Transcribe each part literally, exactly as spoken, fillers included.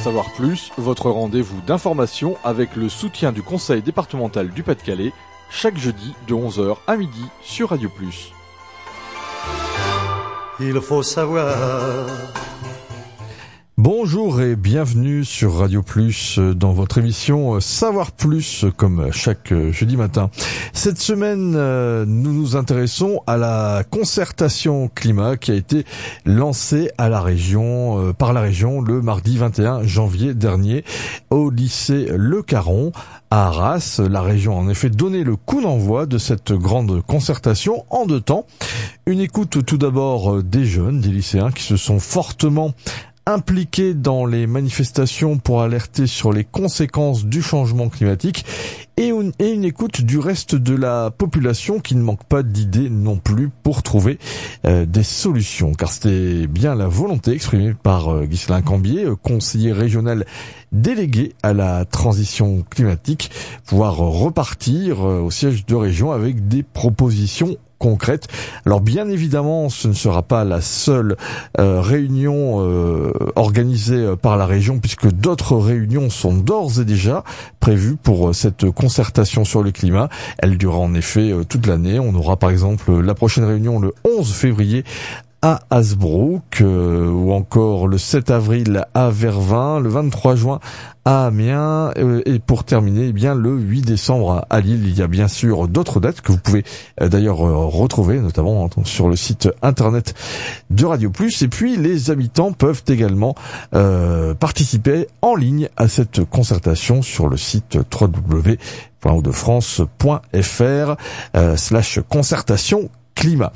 savoir plus, votre rendez-vous d'information avec le soutien du Conseil départemental du Pas-de-Calais, chaque jeudi de onze heures à midi sur Radio Plus. Il faut savoir. Bonjour et bienvenue sur Radio Plus dans votre émission Savoir Plus comme chaque jeudi matin. Cette semaine, nous nous intéressons à la concertation climat qui a été lancée à la région, par la région le mardi vingt et un janvier dernier au lycée Le Caron à Arras. La région a en effet donné le coup d'envoi de cette grande concertation en deux temps. Une écoute tout d'abord des jeunes, des lycéens qui se sont fortement impliqués dans les manifestations pour alerter sur les conséquences du changement climatique et une, et une écoute du reste de la population qui ne manque pas d'idées non plus pour trouver euh, des solutions. Car c'était bien la volonté exprimée par euh, Ghislain Cambier, euh, conseiller régional délégué à la transition climatique, pouvoir repartir euh, au siège de région avec des propositions concrète. Alors bien évidemment, ce ne sera pas la seule euh, réunion euh, organisée par la région, puisque d'autres réunions sont d'ores et déjà prévues pour cette concertation sur le climat. Elle durera en effet euh, toute l'année. On aura par exemple la prochaine réunion le onze février à Hasbrook, euh, ou encore le sept avril à Vervins, le vingt-trois juin à Amiens, euh, et pour terminer, eh bien le huit décembre à Lille. Il y a bien sûr d'autres dates que vous pouvez euh, d'ailleurs euh, retrouver, notamment sur le site internet de Radio Plus. Et puis les habitants peuvent également euh, participer en ligne à cette concertation sur le site w w w point hauts de france point f r euh, slash concertation climat.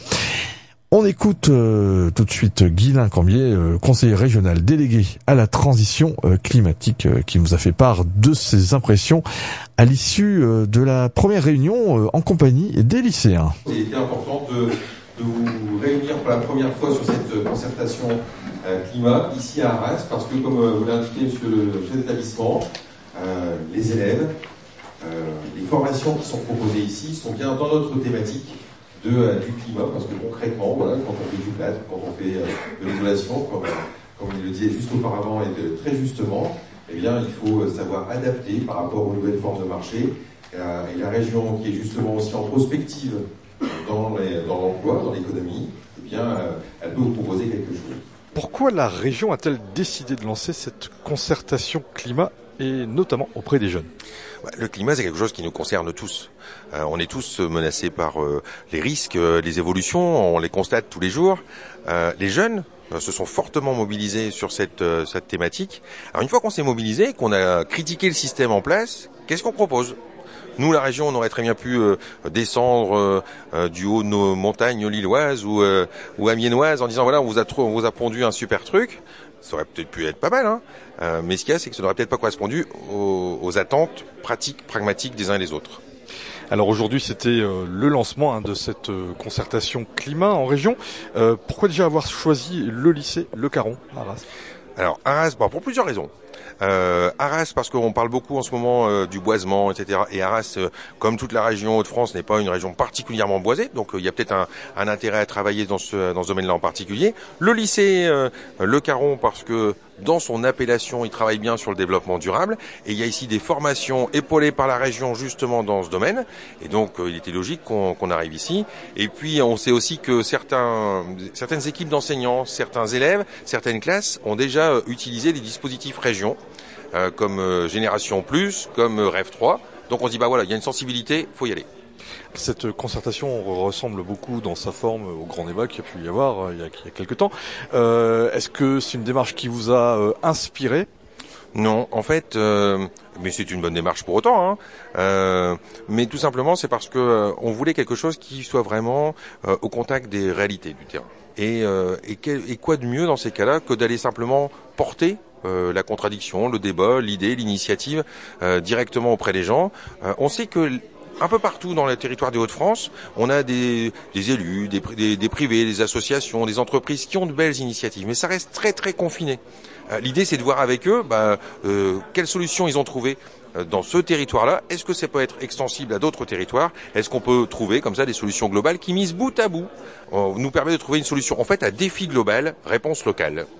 On écoute euh, tout de suite Ghislain Cambier, euh, conseiller régional délégué à la transition euh, climatique, euh, qui nous a fait part de ses impressions à l'issue euh, de la première réunion euh, en compagnie des lycéens. Il était important de, de vous réunir pour la première fois sur cette concertation euh, climat ici à Arras, parce que comme euh, vous l'a indiqué monsieur le chef d'établissement, euh, les élèves, euh, les formations qui sont proposées ici sont bien dans notre thématique De, euh, du climat, parce que concrètement, voilà, quand on fait du plâtre, quand on fait euh, de l'isolation, comme, comme il le disait juste auparavant et de, très justement, eh bien, il faut savoir adapter par rapport aux nouvelles formes de marché. Euh, et la région qui est justement aussi en prospective dans, les, dans l'emploi, dans l'économie, eh bien, euh, elle peut vous proposer quelque chose. Pourquoi la région a-t-elle décidé de lancer cette concertation climat et notamment auprès des jeunes? Le climat, c'est quelque chose qui nous concerne tous. Euh, on est tous menacés par euh, les risques, euh, les évolutions, on les constate tous les jours. Euh, les jeunes euh, se sont fortement mobilisés sur cette, euh, cette thématique. Alors une fois qu'on s'est mobilisé, qu'on a critiqué le système en place, qu'est-ce qu'on propose ? Nous, la région, on aurait très bien pu euh, descendre euh, euh, du haut de nos montagnes lilloises ou, euh, ou amiénoises en disant voilà, on vous a, trop, on vous a pondu un super truc. Ça aurait peut-être pu être pas mal, hein. Euh, mais ce qu'il y a, c'est que ça n'aurait peut-être pas correspondu aux, aux attentes pratiques, pragmatiques des uns et des autres. Alors aujourd'hui, c'était euh, le lancement hein, de cette euh, concertation climat en région. Euh, pourquoi déjà avoir choisi le lycée Le Caron à Arras ? Alors Arras, bon, pour plusieurs raisons. Euh, Arras parce qu'on parle beaucoup en ce moment euh, du boisement, et cetera. Et Arras, euh, comme toute la région Hauts-de-France, n'est pas une région particulièrement boisée, donc euh, il y a peut-être un, un intérêt à travailler dans ce, dans ce domaine-là en particulier. Le lycée euh, Le Caron parce que dans son appellation, il travaille bien sur le développement durable. Et il y a ici des formations épaulées par la région justement dans ce domaine. Et donc, euh, il était logique qu'on, qu'on arrive ici. Et puis, on sait aussi que certains, certaines équipes d'enseignants, certains élèves, certaines classes ont déjà euh, utilisé des dispositifs région, euh, comme euh, Génération Plus, comme euh, Rêve trois. Donc, on se dit, bah voilà, il y a une sensibilité, faut y aller. Cette concertation ressemble beaucoup dans sa forme au grand débat qu'il y a pu y avoir il y a, il y a quelques temps. Euh, est-ce que c'est une démarche qui vous a euh, inspiré ? Non, en fait, euh, mais c'est une bonne démarche pour autant. Hein. Euh, mais tout simplement, c'est parce que euh, on voulait quelque chose qui soit vraiment euh, au contact des réalités du terrain. Et, euh, et, quel, et quoi de mieux dans ces cas-là que d'aller simplement porter euh, la contradiction, le débat, l'idée, l'initiative euh, directement auprès des gens. Euh, on sait que un peu partout dans le territoire des Hauts-de-France, on a des, des élus, des, des, des privés, des associations, des entreprises qui ont de belles initiatives, mais ça reste très très confiné. Euh, l'idée, c'est de voir avec eux bah, euh, quelles solutions ils ont trouvées euh, dans ce territoire-là. Est-ce que ça peut être extensible à d'autres territoires ? Est-ce qu'on peut trouver comme ça des solutions globales qui, mises bout à bout, euh, nous permettent de trouver une solution en fait à défi global, réponse locale.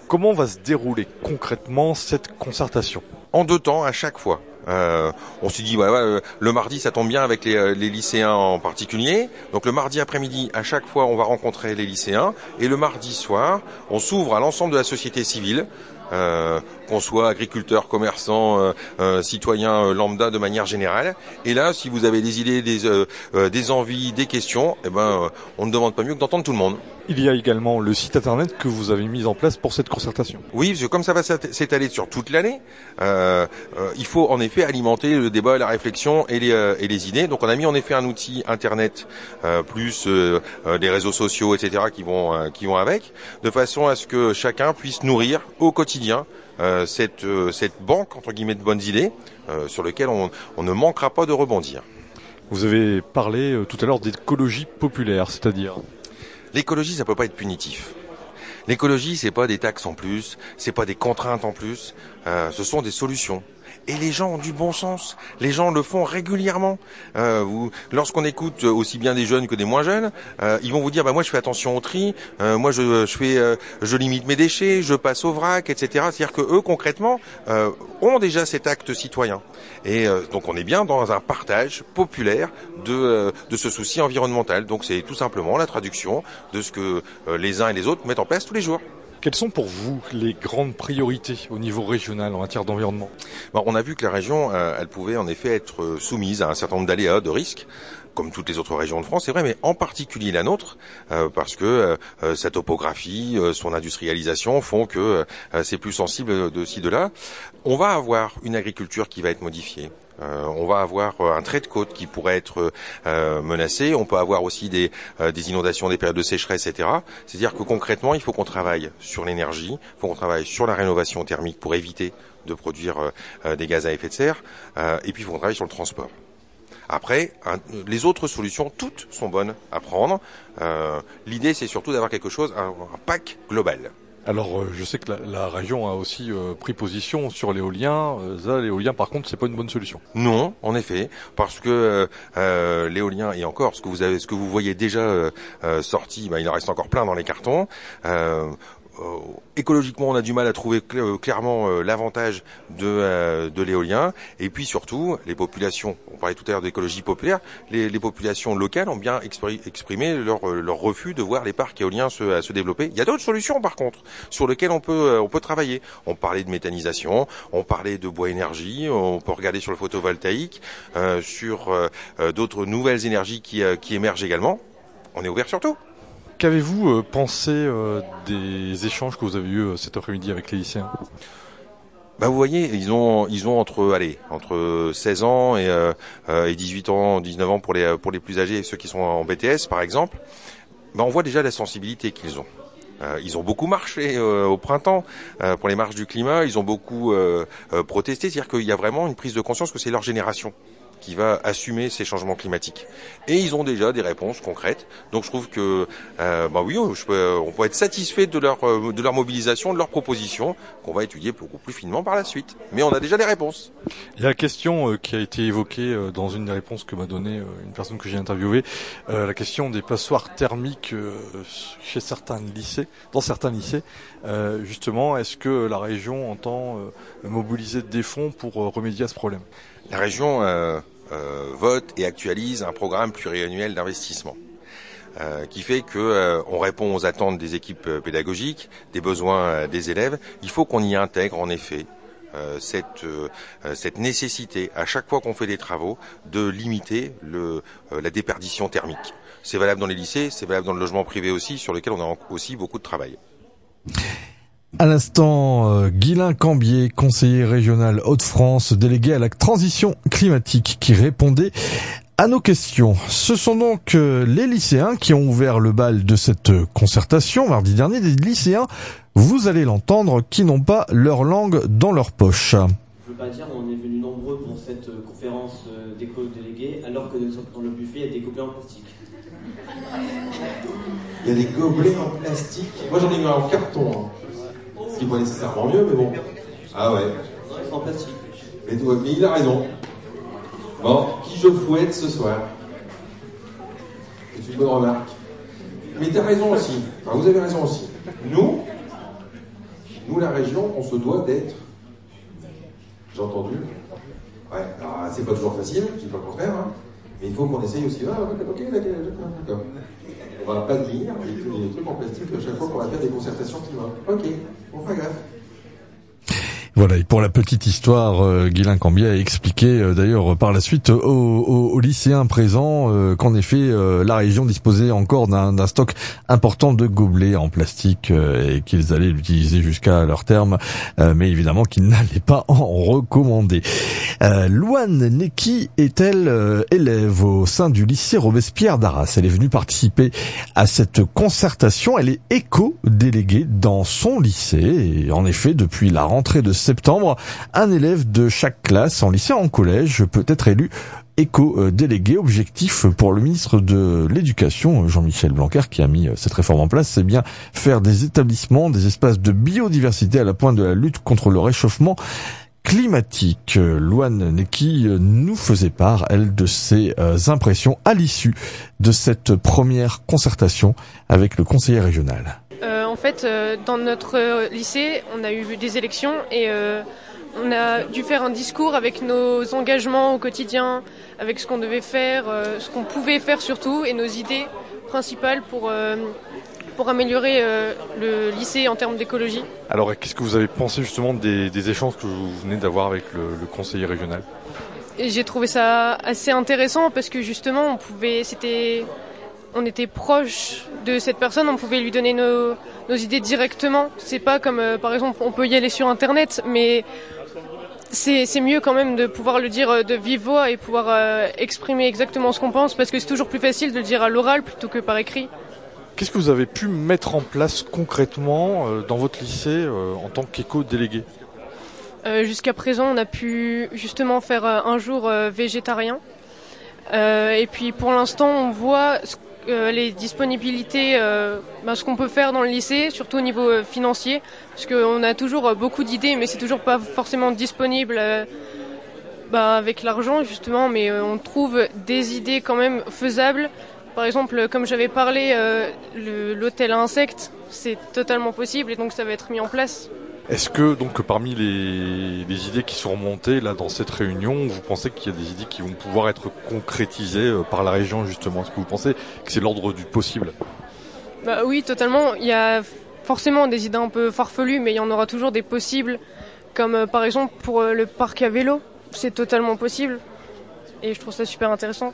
Comment va se dérouler concrètement cette concertation ? En deux temps, à chaque fois. Euh, on s'est dit, ouais, ouais, le mardi, ça tombe bien avec les, les lycéens en particulier. Donc le mardi après-midi, à chaque fois, on va rencontrer les lycéens. Et le mardi soir, on s'ouvre à l'ensemble de la société civile. Euh, qu'on soit agriculteur, commerçant, euh, euh, citoyen euh, lambda de manière générale. Et là, si vous avez des idées, des, euh, euh, des envies, des questions, eh ben, euh, on ne demande pas mieux que d'entendre tout le monde. Il y a également le site internet que vous avez mis en place pour cette concertation. Oui, parce que comme ça va s'étaler sur toute l'année, euh, euh, il faut en effet alimenter le débat, la réflexion et les, euh, et les idées. Donc on a mis en effet un outil internet euh, plus euh, euh, des réseaux sociaux, et cetera qui vont euh, qui vont avec, de façon à ce que chacun puisse nourrir au quotidien euh, cette euh, cette banque entre guillemets de bonnes idées euh, sur lesquelles on, on ne manquera pas de rebondir. Vous avez parlé euh, tout à l'heure d'écologie populaire, c'est-à-dire ? L'écologie, ça peut pas être punitif. L'écologie, c'est pas des taxes en plus, c'est pas des contraintes en plus, euh, ce sont des solutions. Et les gens ont du bon sens. Les gens le font régulièrement. Euh, vous, lorsqu'on écoute aussi bien des jeunes que des moins jeunes, euh, ils vont vous dire bah moi je fais attention au tri, euh, moi je, je fais, euh, je limite mes déchets, je passe au vrac, et cetera. C'est-à-dire que eux concrètement euh, ont déjà cet acte citoyen. Et euh, donc on est bien dans un partage populaire de euh, de ce souci environnemental. Donc c'est tout simplement la traduction de ce que euh, les uns et les autres mettent en place tous les jours. Quelles sont pour vous les grandes priorités au niveau régional en matière d'environnement ? Bon, on a vu que la région, euh, elle pouvait en effet être soumise à un certain nombre d'aléas, de risques, comme toutes les autres régions de France, c'est vrai, mais en particulier la nôtre, euh, parce que euh, sa topographie, euh, son industrialisation font que euh, c'est plus sensible de ci, de là. On va avoir une agriculture qui va être modifiée. Euh, on va avoir un trait de côte qui pourrait être euh, menacé. On peut avoir aussi des, euh, des inondations, des périodes de sécheresse, et cetera. C'est-à-dire que concrètement, il faut qu'on travaille sur l'énergie, il faut qu'on travaille sur la rénovation thermique pour éviter de produire euh, des gaz à effet de serre, euh, et puis il faut qu'on travaille sur le transport. Après, un, les autres solutions, toutes sont bonnes à prendre. Euh, l'idée, c'est surtout d'avoir quelque chose, un, un pack global. Alors, euh, je sais que la, la région a aussi euh, pris position sur l'éolien. Euh, ça, l'éolien, par contre, c'est pas une bonne solution. Non, en effet, parce que euh, l'éolien et encore, ce que vous avez, ce que vous voyez déjà euh, sorti, ben, il en reste encore plein dans les cartons. Euh, Euh, écologiquement, on a du mal à trouver cl- clairement euh, l'avantage de, euh, de l'éolien. Et puis surtout, les populations, on parlait tout à l'heure d'écologie populaire, les, les populations locales ont bien expri- exprimé leur, euh, leur refus de voir les parcs éoliens se, se développer. Il y a d'autres solutions par contre, sur lesquelles on peut, euh, on peut travailler. On parlait de méthanisation, on parlait de bois énergie, on peut regarder sur le photovoltaïque, euh, sur euh, euh, d'autres nouvelles énergies qui, euh, qui émergent également. On est ouvert sur tout. Qu'avez-vous euh, pensé euh, des échanges que vous avez eus euh, cet après-midi avec les lycéens ? Bah vous voyez, ils ont ils ont entre allez entre seize ans et euh, et dix-huit ans, dix-neuf ans pour les pour les plus âgés, ceux qui sont en B T S par exemple. Bah on voit déjà la sensibilité qu'ils ont. Euh, ils ont beaucoup marché euh, au printemps euh, pour les marches du climat, ils ont beaucoup euh, euh, protesté, c'est-à-dire qu'il y a vraiment une prise de conscience que c'est leur génération qui va assumer ces changements climatiques. Et ils ont déjà des réponses concrètes. Donc je trouve que, euh, bah oui, je peux, on peut être satisfait de leur de leur mobilisation, de leurs propositions, qu'on va étudier beaucoup plus finement par la suite. Mais on a déjà des réponses. Il y a la question euh, qui a été évoquée euh, dans une des réponses que m'a donnée euh, une personne que j'ai interviewée, euh, la question des passoires thermiques euh, chez certains lycées, dans certains lycées. Euh, justement, est-ce que la région entend euh, mobiliser des fonds pour euh, remédier à ce problème ? La région euh, euh, vote et actualise un programme pluriannuel d'investissement euh, qui fait que euh, on répond aux attentes des équipes pédagogiques, des besoins euh, des élèves. Il faut qu'on y intègre en effet euh, cette euh, cette nécessité à chaque fois qu'on fait des travaux de limiter le euh, la déperdition thermique. C'est valable dans les lycées, c'est valable dans le logement privé aussi, sur lequel on a aussi beaucoup de travail. À l'instant, euh, Guylain Cambier, conseiller régional Hauts-de-France, délégué à la transition climatique, qui répondait à nos questions. Ce sont donc euh, les lycéens qui ont ouvert le bal de cette concertation mardi dernier, des lycéens, vous allez l'entendre, qui n'ont pas leur langue dans leur poche. Je veux pas dire, on est venus nombreux pour cette euh, conférence euh, d'éco-délégués, alors que dans le buffet, il y a des gobelets en plastique. Il y a des gobelets en plastique. Moi j'en ai eu un en carton. Hein. Ce qui n'est pas nécessairement mieux, mais bon. Ah ouais. C'est en plastique. Mais, mais il a raison. Bon, qui je fouette ce soir ? C'est une bonne remarque. Mais t'as raison aussi. Enfin, vous avez raison aussi. Nous, Nous, la région, on se doit d'être... J'ai entendu. Ouais, alors c'est pas toujours facile, je dis pas le contraire, hein, mais il faut qu'on essaye aussi. Ah, ok, ok, d'accord. On va pas dire des trucs en plastique à chaque fois qu'on va faire des concertations climat. Ok, on fait gaffe. Voilà, et pour la petite histoire, euh, Guylain Cambier a expliqué euh, d'ailleurs par la suite aux, aux, aux lycéens présents euh, qu'en effet euh, la région disposait encore d'un, d'un stock important de gobelets en plastique euh, et qu'ils allaient l'utiliser jusqu'à leur terme, euh, mais évidemment qu'ils n'allaient pas en recommander. Euh, Louane Neki est-elle euh, élève au sein du lycée Robespierre d'Arras. Elle est venue participer à cette concertation. Elle est éco-déléguée dans son lycée et en effet depuis la rentrée de septembre, un élève de chaque classe, en lycée, en collège, peut être élu éco-délégué. Objectif pour le ministre de l'Éducation, Jean-Michel Blanquer, qui a mis cette réforme en place, c'est bien faire des établissements, des espaces de biodiversité à la pointe de la lutte contre le réchauffement climatique. Louane Neki nous faisait part, elle, de ses impressions à l'issue de cette première concertation avec le conseiller régional. Euh, en fait, euh, dans notre euh, lycée, on a eu des élections et euh, on a dû faire un discours avec nos engagements au quotidien, avec ce qu'on devait faire, euh, ce qu'on pouvait faire surtout, et nos idées principales pour, euh, pour améliorer euh, le lycée en termes d'écologie. Alors, qu'est-ce que vous avez pensé justement des, des échanges que vous venez d'avoir avec le, le conseiller régional ? Et j'ai trouvé ça assez intéressant parce que justement, on pouvait, c'était... on était proche de cette personne, on pouvait lui donner nos, nos idées directement. C'est pas comme, euh, par exemple, on peut y aller sur Internet, mais c'est, c'est mieux quand même de pouvoir le dire de vive voix et pouvoir euh, exprimer exactement ce qu'on pense, parce que c'est toujours plus facile de le dire à l'oral plutôt que par écrit. Qu'est-ce que vous avez pu mettre en place concrètement euh, dans votre lycée euh, en tant qu'éco-délégué ? euh, Jusqu'à présent, on a pu justement faire euh, un jour euh, végétarien. Euh, et puis pour l'instant, on voit ce Euh, les disponibilités, euh, ben, ce qu'on peut faire dans le lycée, surtout au niveau euh, financier, parce qu'on a toujours euh, beaucoup d'idées, mais c'est toujours pas forcément disponible euh, ben, avec l'argent justement, mais euh, on trouve des idées quand même faisables. Par exemple, comme j'avais parlé, euh, le, l'hôtel à insectes, c'est totalement possible et donc ça va être mis en place. Est-ce que donc parmi les, les idées qui sont remontées là dans cette réunion, vous pensez qu'il y a des idées qui vont pouvoir être concrétisées par la région justement ? Est-ce que vous pensez que c'est l'ordre du possible ? Bah oui, totalement. Il y a forcément des idées un peu farfelues, mais il y en aura toujours des possibles, comme euh, par exemple pour euh, le parc à vélo, c'est totalement possible et je trouve ça super intéressant.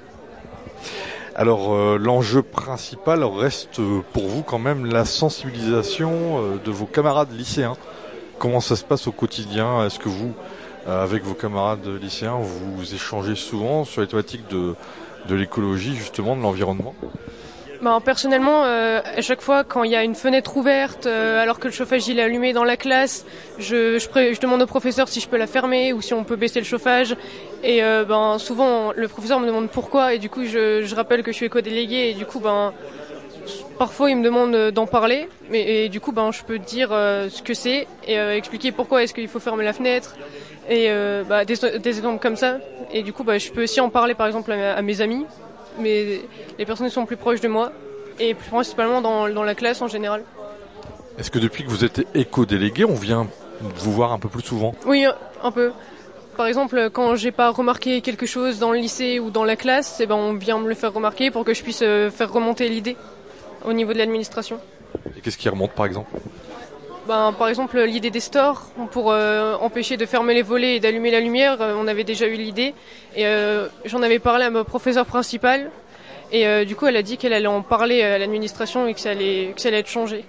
Alors euh, l'enjeu principal reste euh, pour vous quand même la sensibilisation euh, de vos camarades lycéens. Comment ça se passe au quotidien ? Est-ce que vous, euh, avec vos camarades lycéens, vous échangez souvent sur les thématiques de, de l'écologie, justement, de l'environnement ? Ben, personnellement, euh, à chaque fois, quand il y a une fenêtre ouverte, euh, alors que le chauffage il est allumé dans la classe, je, je, pré- je demande au professeur si je peux la fermer ou si on peut baisser le chauffage. Et euh, ben, souvent, le professeur me demande pourquoi, et du coup, je, je rappelle que je suis éco-délégué, et du coup, ben... parfois, ils me demandent d'en parler, mais et du coup, ben, je peux dire euh, ce que c'est et euh, expliquer pourquoi est-ce qu'il faut fermer la fenêtre et euh, bah, des, des exemples comme ça. Et du coup, bah, je peux aussi en parler, par exemple, à, à mes amis, mais les personnes qui sont plus proches de moi et plus principalement dans, dans la classe en général. Est-ce que depuis que vous êtes éco-délégué, on vient vous voir un peu plus souvent ? Oui, un peu. Par exemple, quand j'ai pas remarqué quelque chose dans le lycée ou dans la classe, eh ben, on vient me le faire remarquer pour que je puisse euh, faire remonter l'idée au niveau de l'administration. Et qu'est-ce qui remonte par exemple ? Ben, par exemple, l'idée des stores, pour euh, empêcher de fermer les volets et d'allumer la lumière, euh, on avait déjà eu l'idée. Et euh, j'en avais parlé à ma professeure principale. Et euh, du coup, elle a dit qu'elle allait en parler à l'administration et que ça allait, que ça allait être changé.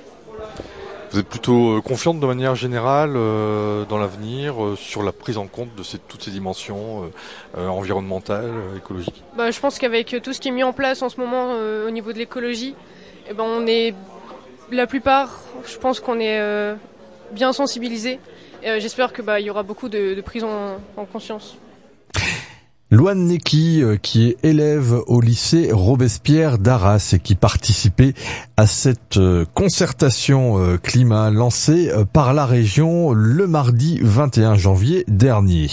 Vous êtes plutôt confiante de manière générale euh, dans l'avenir euh, sur la prise en compte de ces, toutes ces dimensions euh, euh, environnementales, euh, écologiques ? Ben, je pense qu'avec tout ce qui est mis en place en ce moment euh, au niveau de l'écologie, eh ben, on est, la plupart, je pense qu'on est euh, bien sensibilisés. Et euh, j'espère que bah, y aura beaucoup de, de prise en, en conscience. Louane Neki, qui est élève au lycée Robespierre d'Arras et qui participait à cette concertation climat lancée par la région le mardi vingt et un janvier dernier.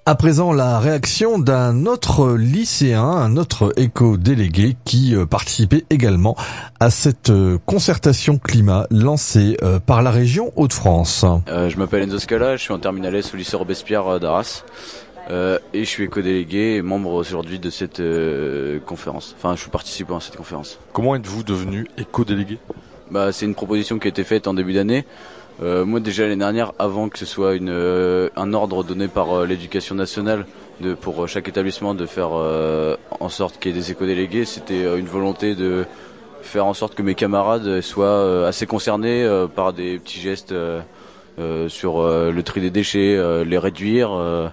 À présent, la réaction d'un autre lycéen, un autre éco-délégué qui participait également à cette concertation climat lancée par la région Hauts-de-France. Euh, je m'appelle Enzo Scala, je suis en terminale S au lycée Robespierre d'Arras euh, et je suis éco-délégué et membre aujourd'hui de cette euh, conférence. Enfin, je suis participant à cette conférence. Comment êtes-vous devenu éco-délégué ? Bah, c'est une proposition qui a été faite en début d'année. Euh, moi déjà l'année dernière, avant que ce soit une, euh, un ordre donné par euh, l'éducation nationale de, pour euh, chaque établissement de faire euh, en sorte qu'il y ait des éco-délégués, c'était euh, une volonté de faire en sorte que mes camarades soient euh, assez concernés euh, par des petits gestes euh, euh, sur euh, le tri des déchets, euh, les réduire, euh,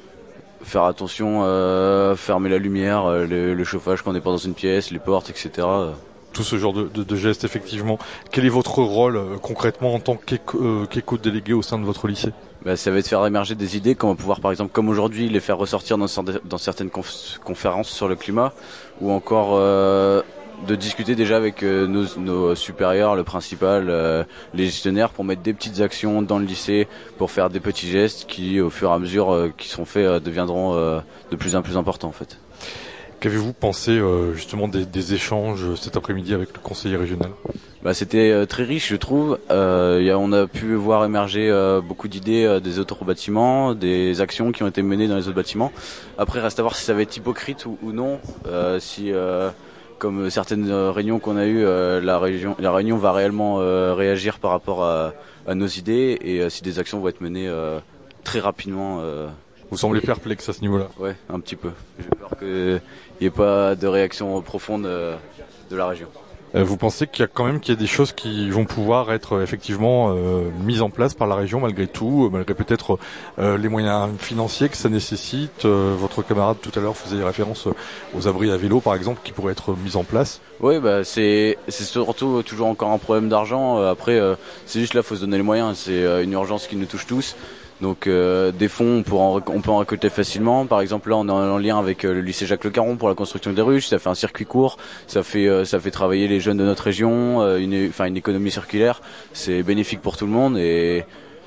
faire attention, euh, fermer la lumière, euh, le, le chauffage quand on n'est pas dans une pièce, les portes, et cetera. Tout ce genre de, de, de gestes, effectivement. Quel est votre rôle euh, concrètement en tant qu'éco, euh, qu'éco-délégué au sein de votre lycée ? Bah, ça va être faire émerger des idées qu'on va pouvoir, par exemple, comme aujourd'hui, les faire ressortir dans, dans certaines conf- conférences sur le climat, ou encore euh, de discuter déjà avec euh, nos, nos supérieurs, le principal, euh, les gestionnaires, pour mettre des petites actions dans le lycée, pour faire des petits gestes qui, au fur et à mesure euh, qui seront faits, euh, deviendront euh, de plus en plus importants, en fait. Qu'avez-vous pensé euh, justement des, des échanges cet après-midi avec le conseiller régional ? Bah, c'était euh, très riche, je trouve. Euh, y a, on a pu voir émerger euh, beaucoup d'idées euh, des autres bâtiments, des actions qui ont été menées dans les autres bâtiments. Après, reste à voir si ça va être hypocrite ou, ou non. Euh, si, euh, comme certaines réunions qu'on a eues, euh, la, région, la réunion va réellement euh, réagir par rapport à, à nos idées et euh, si des actions vont être menées euh, très rapidement. Euh, Vous semblez perplexe à ce niveau-là ? Ouais, un petit peu. J'ai peur qu'il n'y ait pas de réaction profonde euh, de la région. Euh, vous pensez qu'il y a quand même qu'il y a des choses qui vont pouvoir être euh, effectivement euh, mises en place par la région malgré tout, euh, malgré peut-être euh, les moyens financiers que ça nécessite. Euh, votre camarade tout à l'heure faisait référence aux abris à vélo par exemple qui pourraient être mis en place. Oui, bah c'est c'est surtout toujours encore un problème d'argent. Après, euh, c'est juste là, faut se donner les moyens. C'est euh, une urgence qui nous touche tous. Donc euh, des fonds, on peut, en, on peut en récolter facilement. Par exemple, là, on est en lien avec euh, le lycée Jacques Le Caron pour la construction des ruches. Ça fait un circuit court, ça fait euh, ça fait travailler les jeunes de notre région, euh, une, enfin une économie circulaire. C'est bénéfique pour tout le monde et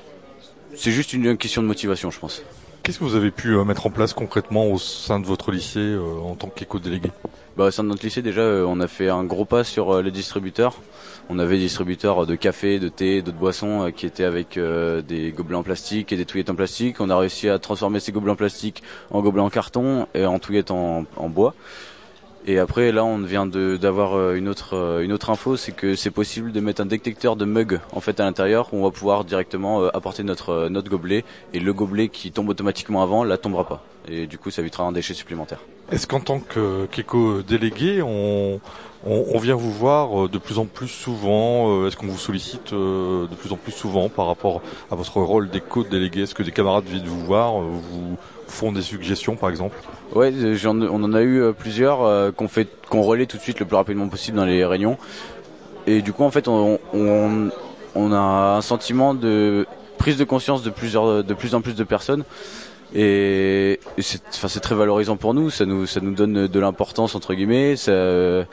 c'est juste une question de motivation, je pense. Qu'est-ce que vous avez pu euh, mettre en place concrètement au sein de votre lycée euh, en tant qu'éco-délégué ? Bah, au sein de notre lycée, déjà, euh, on a fait un gros pas sur euh, les distributeurs. On avait des distributeurs de café, de thé, d'autres boissons euh, qui étaient avec euh, des gobelets en plastique et des touillettes en plastique. On a réussi à transformer ces gobelets en plastique en gobelets en carton et en touillettes en, en bois. Et après, là, on vient de, d'avoir une autre, une autre info, c'est que c'est possible de mettre un détecteur de mug en fait à l'intérieur où on va pouvoir directement apporter notre, notre gobelet et le gobelet qui tombe automatiquement avant, là, tombera pas. Et du coup, ça évitera un déchet supplémentaire. Est-ce qu'en tant que, qu'éco-délégué, on, on, on vient vous voir de plus en plus souvent ? Est-ce qu'on vous sollicite de plus en plus souvent par rapport à votre rôle d'éco-délégué ? Est-ce que des camarades viennent vous voir, vous font des suggestions par exemple ? Ouais, j'en, on en a eu plusieurs euh, qu'on fait, qu'on relaie tout de suite le plus rapidement possible dans les réunions. Et du coup, en fait, on, on, on a un sentiment de prise de conscience de plusieurs, de plus en plus de personnes. Et, et c'est, enfin, c'est très valorisant pour nous. Ça nous, ça nous donne de l'importance entre guillemets. Ça,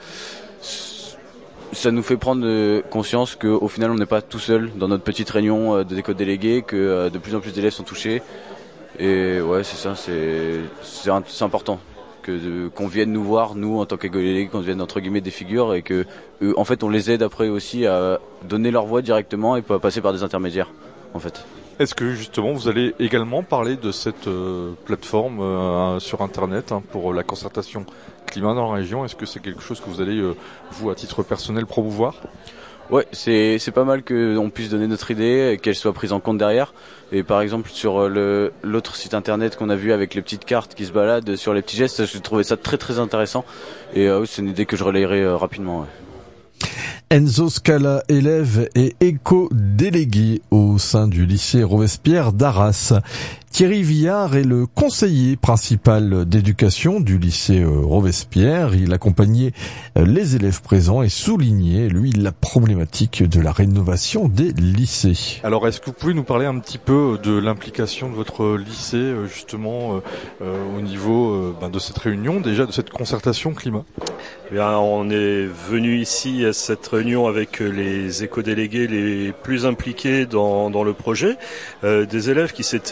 ça nous fait prendre conscience qu'au final, on n'est pas tout seul dans notre petite réunion de éco-délégués, que de plus en plus d'élèves sont touchés. Et ouais, c'est ça, c'est c'est, un, c'est important que de, qu'on vienne nous voir, nous en tant qu'éco-délégués, qu'on devienne entre guillemets des figures et que eux, en fait on les aide après aussi à donner leur voix directement et pas passer par des intermédiaires en fait. Est-ce que justement vous allez également parler de cette euh, plateforme euh, sur internet hein, pour la concertation climat dans la région ? Est-ce que c'est quelque chose que vous allez euh, vous à titre personnel promouvoir ? Ouais, c'est c'est pas mal que on puisse donner notre idée, qu'elle soit prise en compte derrière. Et par exemple sur le l'autre site internet qu'on a vu avec les petites cartes qui se baladent sur les petits gestes, j'ai trouvé ça très très intéressant. Et euh, c'est une idée que je relayerai euh, rapidement. Ouais. Enzo Scala, élève et éco-délégué au sein du lycée Robespierre d'Arras. Thierry Villard est le conseiller principal d'éducation du lycée Robespierre. Il accompagnait les élèves présents et soulignait, lui, la problématique de la rénovation des lycées. Alors, est-ce que vous pouvez nous parler un petit peu de l'implication de votre lycée, justement, euh, au niveau euh, ben, de cette réunion, déjà de cette concertation climat ? Eh bien, on est venu ici à cette réunion avec les éco-délégués les plus impliqués dans, dans le projet, euh, des élèves qui s'étaient euh,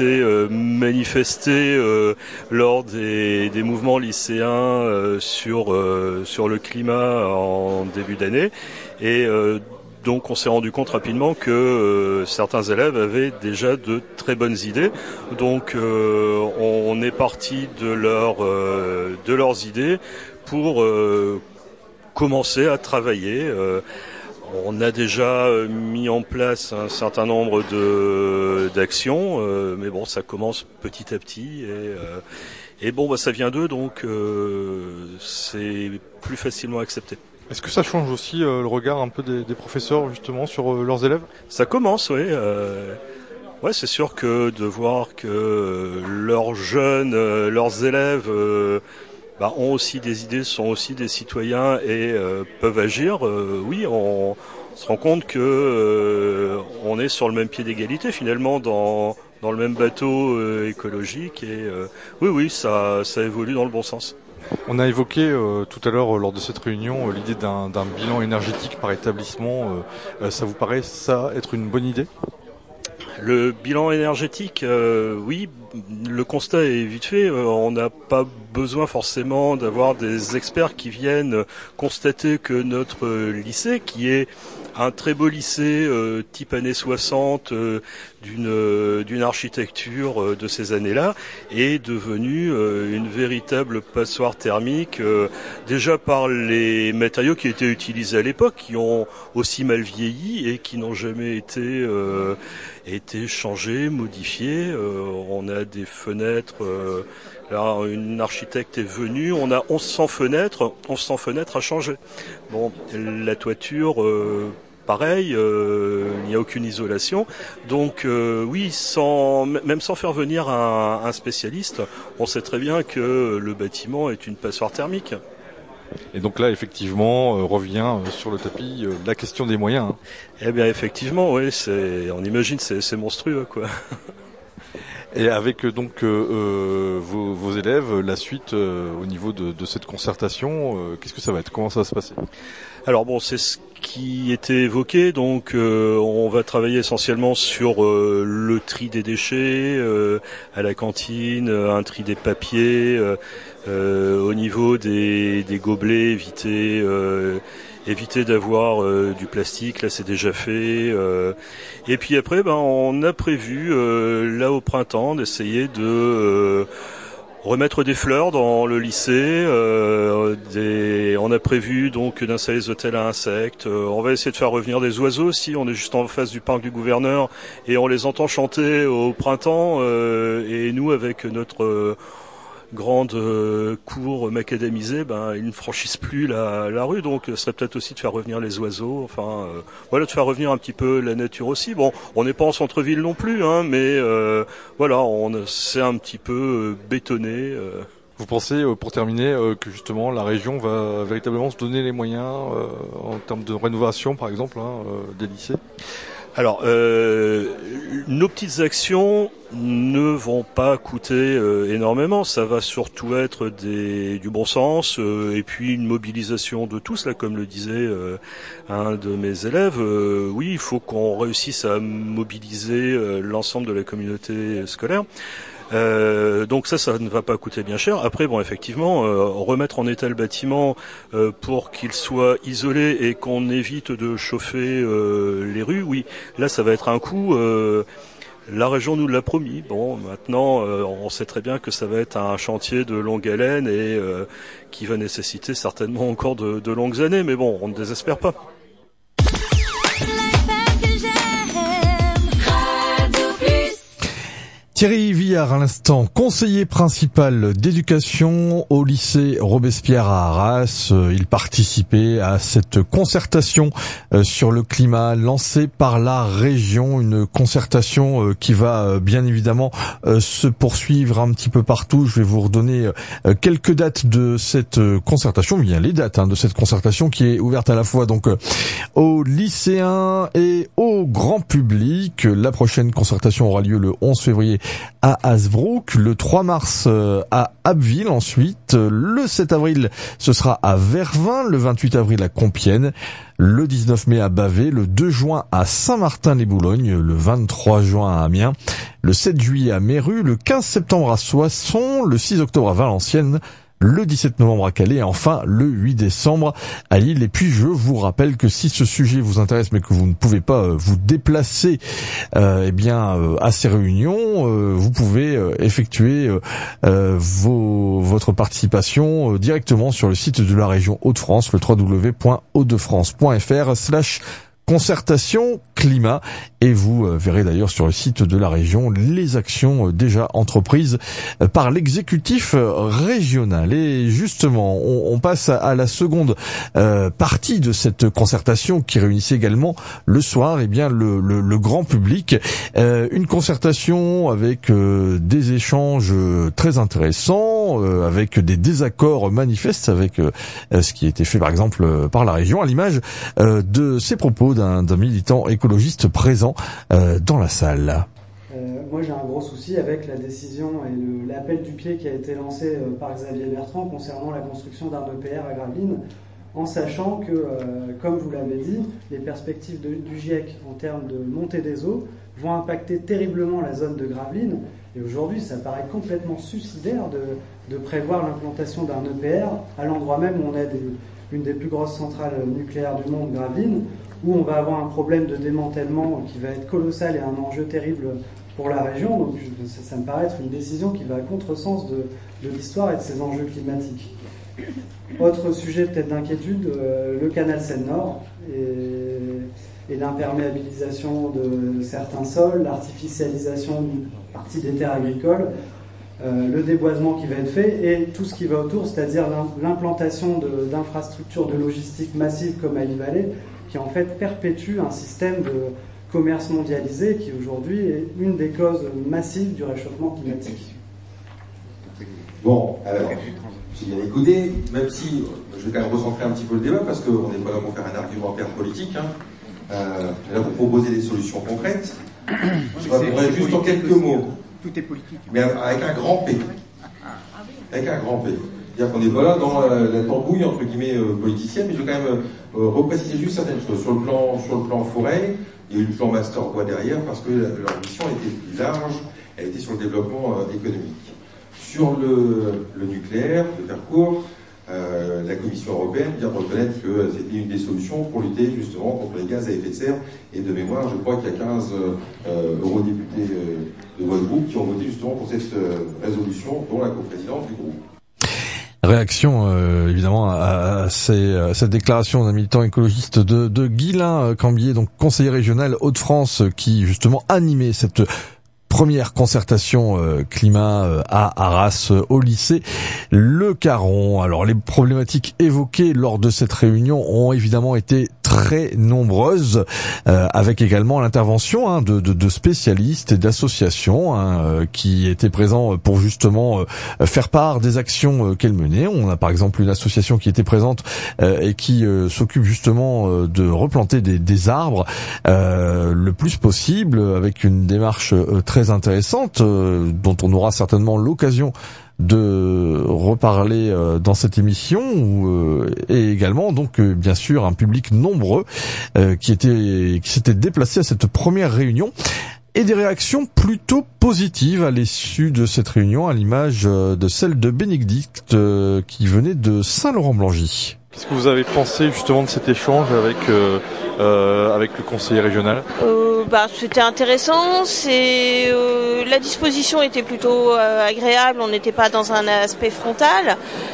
manifesté euh, lors des, des mouvements lycéens euh, sur euh, sur le climat en début d'année, et euh, donc on s'est rendu compte rapidement que euh, certains élèves avaient déjà de très bonnes idées. Donc euh, on est parti de leur euh, de leurs idées pour euh, commencer à travailler. Euh, on a déjà mis en place un certain nombre de d'actions, euh, mais bon, ça commence petit à petit, et, euh, et bon, bah, ça vient d'eux, donc euh, c'est plus facilement accepté. Est-ce que ça change aussi euh, le regard un peu des, des professeurs justement sur euh, leurs élèves ? Ça commence, oui. Euh, ouais, c'est sûr que de voir que euh, leurs jeunes, euh, leurs élèves euh, bah, ont aussi des idées, sont aussi des citoyens et euh, peuvent agir. Euh, oui, on, on se rend compte que euh, on est sur le même pied d'égalité finalement dans dans le même bateau euh, écologique, et euh, oui, oui, ça ça évolue dans le bon sens. On a évoqué euh, tout à l'heure euh, lors de cette réunion euh, l'idée d'un, d'un bilan énergétique par établissement. Euh, euh, ça vous paraît ça être une bonne idée ? Le bilan énergétique, euh, oui, le constat est vite fait. Euh, on n'a pas besoin forcément d'avoir des experts qui viennent constater que notre lycée, qui est un très beau lycée euh, type années soixante, euh, d'une euh, d'une architecture euh, de ces années-là, est devenu euh, une véritable passoire thermique, euh, déjà par les matériaux qui étaient utilisés à l'époque, qui ont aussi mal vieilli et qui n'ont jamais été euh, été changés, modifiés. Euh, on a des fenêtres. Euh, Là, une architecte est venue, on a onze cents fenêtres, onze cents fenêtres à changer. Bon, la toiture, euh, pareil, euh, il n'y a aucune isolation. Donc euh, oui, sans, même sans faire venir un, un spécialiste, on sait très bien que le bâtiment est une passoire thermique. Et donc là, effectivement, euh, revient euh, sur le tapis euh, la question des moyens. Hein. Eh bien, effectivement, oui, c'est, on imagine, c'est, c'est monstrueux, quoi. Et avec donc euh, vos, vos élèves, la suite euh, au niveau de, de cette concertation, euh, qu'est-ce que ça va être ? Comment ça va se passer ? Alors bon, c'est ce qui était évoqué, donc euh, on va travailler essentiellement sur euh, le tri des déchets euh, à la cantine, un tri des papiers, euh, euh, au niveau des, des gobelets, éviter euh, éviter d'avoir euh, du plastique, là c'est déjà fait. Euh, et puis après, ben on a prévu euh, là au printemps d'essayer de euh, remettre des fleurs dans le lycée. Euh, des, on a prévu donc d'installer des hôtels à insectes. Euh, on va essayer de faire revenir des oiseaux aussi. On est juste en face du parc du gouverneur et on les entend chanter au printemps. Euh, et nous, avec notre euh, grande euh, cour macadamisée, ben ils ne franchissent plus la, la rue, donc ce serait peut-être aussi de faire revenir les oiseaux, enfin euh, voilà, de faire revenir un petit peu la nature aussi. Bon, on n'est pas en centre-ville non plus, hein, mais euh, voilà, on c'est un petit peu euh, bétonné. Euh. Vous pensez, euh, pour terminer, euh, que justement la région va véritablement se donner les moyens euh, en termes de rénovation, par exemple, hein, euh, des lycées ? Alors, euh, nos petites actions ne vont pas coûter euh, énormément. Ça va surtout être des, du bon sens euh, et puis une mobilisation de tous, là, comme le disait euh, un de mes élèves. Euh, oui, il faut qu'on réussisse à mobiliser euh, l'ensemble de la communauté scolaire. Euh, donc ça, ça ne va pas coûter bien cher. Après, bon, effectivement, euh, remettre en état le bâtiment euh, pour qu'il soit isolé et qu'on évite de chauffer euh, les rues, oui, là, ça va être un coût. Euh, la région nous l'a promis. Bon, maintenant, euh, on sait très bien que ça va être un chantier de longue haleine et euh, qui va nécessiter certainement encore de, de longues années. Mais bon, on ne désespère pas. Thierry Villard, à l'instant, conseiller principal d'éducation au lycée Robespierre à Arras. Il participait à cette concertation sur le climat lancée par la région, une concertation qui va bien évidemment se poursuivre un petit peu partout. Je vais vous redonner quelques dates de cette concertation, bien les dates hein, de cette concertation qui est ouverte à la fois donc aux lycéens et au grand public. La prochaine concertation aura lieu le onze février à Hasbrook, le trois mars à Abbeville, ensuite le sept avril ce sera à Vervins, le vingt-huit avril à Compiègne, le dix-neuf mai à Bavay, le deux juin à Saint-Martin-les-Boulognes, le vingt-trois juin à Amiens le sept juillet à Méru, le quinze septembre à Soissons, le six octobre à Valenciennes, le dix-sept novembre à Calais et enfin le huit décembre à Lille. Et puis je vous rappelle que si ce sujet vous intéresse mais que vous ne pouvez pas euh, vous déplacer euh, eh bien euh, à ces réunions, euh, vous pouvez euh, effectuer euh, euh, vos, votre participation euh, directement sur le site de la région Hauts-de-France, le w w w point hauts de france point f r slash concertation climat, et vous verrez d'ailleurs sur le site de la région les actions déjà entreprises par l'exécutif régional. Et justement, on, on passe à la seconde euh, partie de cette concertation qui réunissait également le soir, eh bien le, le, le grand public. Euh, une concertation avec euh, des échanges très intéressants, euh, avec des désaccords manifestes avec euh, ce qui a été fait par exemple par la région, à l'image euh, de ces propos d'un, d'un militant écologiste présent euh, dans la salle. Euh, moi j'ai un gros souci avec la décision et le, l'appel du pied qui a été lancé euh, par Xavier Bertrand concernant la construction d'un E P R à Gravelines, en sachant que, euh, comme vous l'avez dit, les perspectives de, du GIEC en termes de montée des eaux vont impacter terriblement la zone de Gravelines. Et aujourd'hui, ça paraît complètement suicidaire de, de prévoir l'implantation d'un E P R à l'endroit même où on a des, une des plus grosses centrales nucléaires du monde, Gravelines, où on va avoir un problème de démantèlement qui va être colossal et un enjeu terrible pour la région. Donc ça, ça me paraît être une décision qui va à contresens de, de l'histoire et de ces enjeux climatiques. Autre sujet peut-être d'inquiétude, euh, le canal Seine-Nord et, et l'imperméabilisation de certains sols, l'artificialisation d'une partie des terres agricoles, euh, le déboisement qui va être fait et tout ce qui va autour, c'est-à-dire l'implantation de, d'infrastructures de logistique massives comme à Ivallée, qui en fait perpétue un système de commerce mondialisé qui aujourd'hui est une des causes massives du réchauffement climatique. Bon, alors, j'ai bien écouté, même si je vais quand même recentrer un petit peu le débat, parce qu'on n'est pas là pour faire un argumentaire politique, hein. Euh, on est là pour proposer des solutions concrètes. Je répondrai juste en quelques mots. Tout est politique. Mais avec un grand P. Avec un grand P. C'est-à-dire qu'on n'est pas là dans la, la tambouille, entre guillemets, euh, politicienne, mais je vais quand même euh, repréciser juste certaines choses. Sur le plan, sur le plan forêt, il y a eu le plan Master Bois derrière, parce que la, leur mission était plus large, elle était sur le développement euh, économique. Sur le, le nucléaire, de faire court, euh, la Commission européenne vient de reconnaître que c'était une des solutions pour lutter justement contre les gaz à effet de serre. Et de mémoire, je crois qu'il y a quinze euh, eurodéputés euh, de votre groupe qui ont voté justement pour cette euh, résolution, dont la coprésidente du groupe. Réaction euh, évidemment à, à, ces, à cette déclaration d'un militant écologiste de, de Guilain Cambier, donc conseiller régional Hauts-de-France, qui justement animait cette première concertation euh, climat euh, à Arras euh, au lycée Le Caron. Alors les problématiques évoquées lors de cette réunion ont évidemment été très nombreuses, euh, avec également l'intervention hein, de, de, de spécialistes et d'associations hein, euh, qui étaient présents pour justement euh, faire part des actions euh, qu'elles menaient. On a par exemple une association qui était présente euh, et qui euh, s'occupe justement euh, de replanter des, des arbres euh, le plus possible, avec une démarche euh, très intéressante euh, dont on aura certainement l'occasion de reparler euh, dans cette émission, où, euh, et également donc euh, bien sûr un public nombreux euh, qui était qui s'était déplacé à cette première réunion, et des réactions plutôt positives à l'issue de cette réunion, à l'image euh, de celle de Bénédicte euh, qui venait de Saint-Laurent-Blangy. Qu'est-ce que vous avez pensé justement de cet échange avec euh, euh, avec le conseiller régional ? euh, bah, C'était intéressant. C'est euh, la disposition était plutôt euh, agréable. On n'était pas dans un aspect frontal.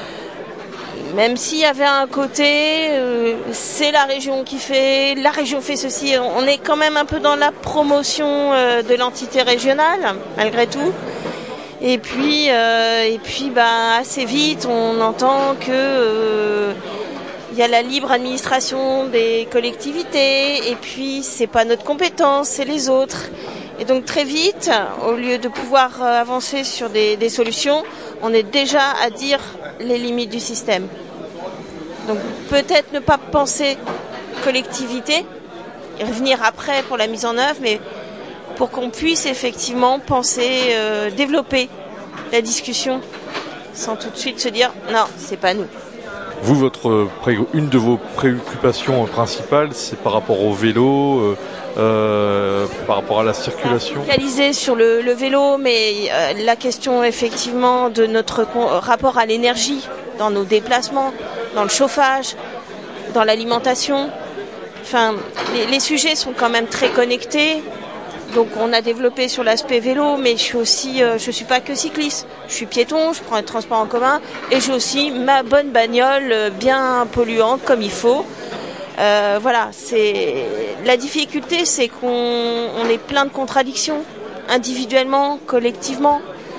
Même s'il y avait un côté, euh, c'est la région qui fait, la région fait ceci. On est quand même un peu dans la promotion euh, de l'entité régionale, malgré tout. Et puis, euh, et puis, bah, assez vite, on entend que euh, il y a la libre administration des collectivités, et puis c'est pas notre compétence, c'est les autres. Et donc très vite, au lieu de pouvoir avancer sur des, des solutions, on est déjà à dire les limites du système. Donc peut-être ne pas penser collectivité et revenir après pour la mise en œuvre, mais pour qu'on puisse effectivement penser, euh, développer la discussion sans tout de suite se dire non, c'est pas nous. Vous, votre pré- une de vos préoccupations principales, c'est par rapport au vélo, euh, euh, par rapport à la circulation. Focalisé sur le, le vélo, mais euh, la question effectivement de notre con- rapport à l'énergie dans nos déplacements, dans le chauffage, dans l'alimentation. Enfin, les, les sujets sont quand même très connectés. Donc on a développé sur l'aspect vélo, mais je suis aussi, euh, je suis pas que cycliste. Je suis piéton, je prends les transports en commun et j'ai aussi ma bonne bagnole euh, bien polluante comme il faut. Euh, voilà, c'est la difficulté, c'est qu'on on est plein de contradictions, individuellement, collectivement.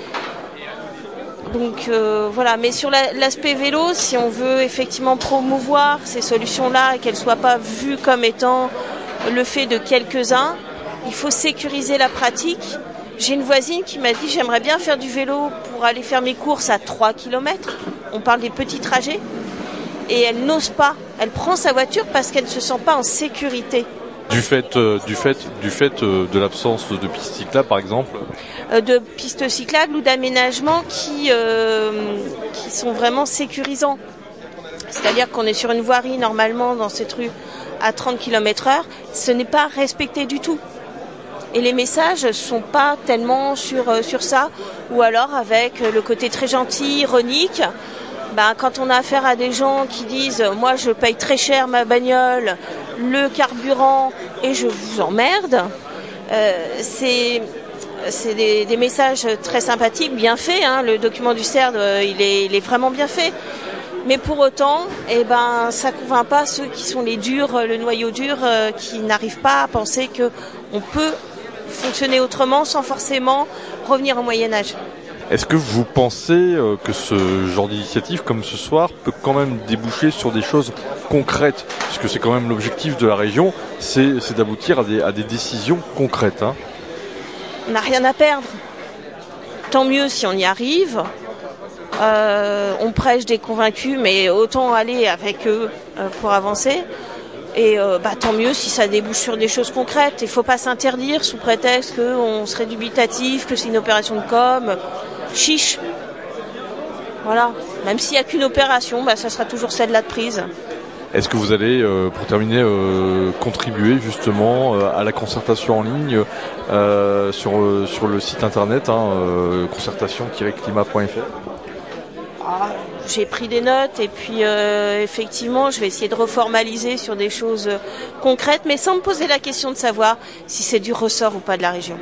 Donc euh, voilà, mais sur la, l'aspect vélo, si on veut effectivement promouvoir ces solutions-là et qu'elles soient pas vues comme étant le fait de quelques-uns, il faut sécuriser la pratique. J'ai une voisine qui m'a dit j'aimerais bien faire du vélo pour aller faire mes courses à trois kilomètres. On parle des petits trajets. Et elle n'ose pas. Elle prend sa voiture parce qu'elle ne se sent pas en sécurité. Du fait, euh, du fait, du fait euh, de l'absence de pistes cyclables, par exemple. Euh, de pistes cyclables ou d'aménagements qui, euh, qui sont vraiment sécurisants. C'est-à-dire qu'on est sur une voirie normalement dans cette rue à trente kilomètres heure. Ce n'est pas respecté du tout. Et les messages sont pas tellement sur, euh, sur ça. Ou alors avec le côté très gentil, ironique. Ben, quand on a affaire à des gens qui disent « moi je paye très cher ma bagnole, le carburant et je vous emmerde euh, », c'est, c'est des, des messages très sympathiques, bien faits. Hein. Le document du C E R D, euh, il, est, il est vraiment bien fait. Mais pour autant, eh ben, ça ne convainc pas ceux qui sont les durs, le noyau dur, euh, qui n'arrivent pas à penser qu'on peut fonctionner autrement sans forcément revenir au Moyen-Âge. Est-ce que vous pensez euh, que ce genre d'initiative comme ce soir peut quand même déboucher sur des choses concrètes? Parce que c'est quand même l'objectif de la région, c'est, c'est d'aboutir à des, à des décisions concrètes. Hein. On n'a rien à perdre. Tant mieux si on y arrive. Euh, on prêche des convaincus, mais autant aller avec eux euh, pour avancer. Et euh, bah, tant mieux si ça débouche sur des choses concrètes. Il ne faut pas s'interdire sous prétexte qu'on serait dubitatif, que c'est une opération de com'. Chiche. Voilà. Même s'il n'y a qu'une opération, bah, ça sera toujours celle-là de prise. Est-ce que vous allez, euh, pour terminer, euh, contribuer justement euh, à la concertation en ligne euh, sur, euh, sur le site internet hein, euh, concertation tiret climat point f r? Ah, j'ai pris des notes et puis euh, effectivement je vais essayer de reformaliser sur des choses concrètes, mais sans me poser la question de savoir si c'est du ressort ou pas de la région.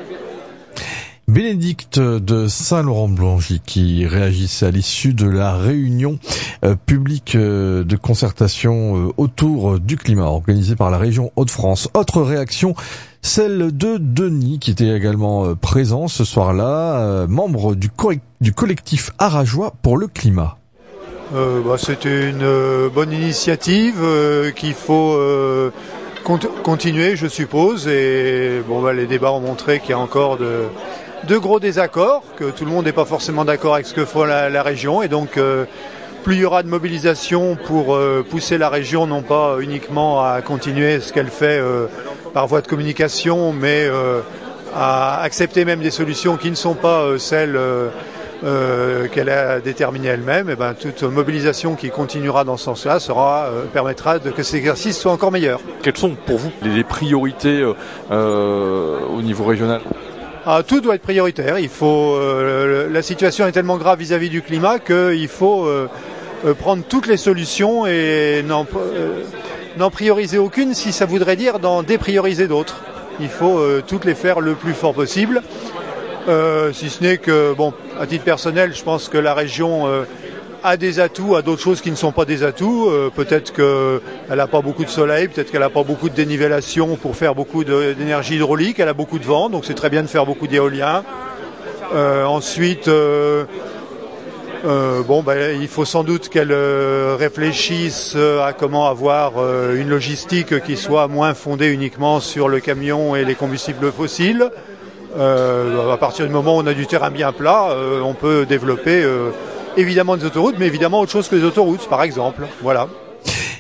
Bénédicte de Saint-Laurent-Blangy qui réagissait à l'issue de la réunion euh, publique euh, de concertation euh, autour du climat organisée par la région Hauts-de-France. Autre réaction, celle de Denis qui était également euh, présent ce soir-là, euh, membre du, co- du collectif Arageois pour le climat. Euh, bah, c'était une euh, bonne initiative euh, qu'il faut euh, cont- continuer, je suppose. Et bon, bah, les débats ont montré qu'il y a encore de de gros désaccords, que tout le monde n'est pas forcément d'accord avec ce que fait la, la région, et donc euh, plus il y aura de mobilisation pour euh, pousser la région non pas uniquement à continuer ce qu'elle fait euh, par voie de communication, mais euh, à accepter même des solutions qui ne sont pas euh, celles euh, euh, qu'elle a déterminées elle-même, et ben toute mobilisation qui continuera dans ce sens-là sera euh, permettra de que cet exercice soit encore meilleur. Quelles sont pour vous les priorités euh, euh, au niveau régional? Ah, tout doit être prioritaire. Il faut, euh, la situation est tellement grave vis-à-vis du climat qu'il faut euh, euh, prendre toutes les solutions et n'en, euh, n'en prioriser aucune si ça voudrait dire d'en déprioriser d'autres. Il faut euh, toutes les faire le plus fort possible. Euh, si ce n'est que, bon, à titre personnel, je pense que la région euh, a des atouts, a d'autres choses qui ne sont pas des atouts. Euh, peut-être qu'elle n'a pas beaucoup de soleil, peut-être qu'elle n'a pas beaucoup de dénivellation pour faire beaucoup de, d'énergie hydraulique, elle a beaucoup de vent, donc c'est très bien de faire beaucoup d'éolien. Euh, ensuite, euh, euh, bon, ben, il faut sans doute qu'elle euh, réfléchisse à comment avoir euh, une logistique qui soit moins fondée uniquement sur le camion et les combustibles fossiles. Euh, à partir du moment où on a du terrain bien plat, euh, on peut développer euh, évidemment des autoroutes, mais évidemment autre chose que les autoroutes, par exemple. Voilà.